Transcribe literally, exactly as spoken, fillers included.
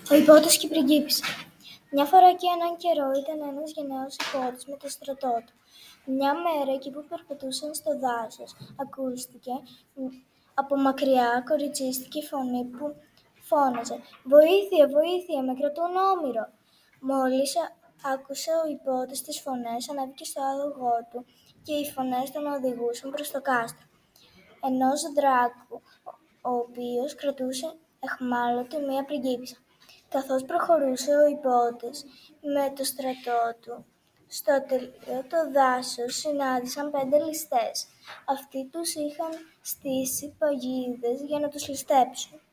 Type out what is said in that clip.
Ο υπότης και η πριγκίπισσα. Μια φορά και έναν καιρό ήταν ένας γενναίος υπότης με το στρατό του. Μια μέρα, εκεί που περπατούσαν στο δάσος, ακούστηκε από μακριά κοριτσίστικη φωνή που φώναζε «Βοήθεια, βοήθεια, με κρατούν όμηρο». Μόλις άκουσε ο υπότης τις φωνές, ανέβηκε στο άλογο του και οι φωνές τον οδηγούσαν προς το κάστρο ενός δράκου, ο οποίος κρατούσε αιχμάλωτη μια πριγκίπισσα. Καθώς προχωρούσε ο υπότης με το στρατό του, στο ατελείωτο δάσος συνάντησαν πέντε ληστές. Αυτοί τους είχαν στήσει παγίδες για να τους ληστέψουν.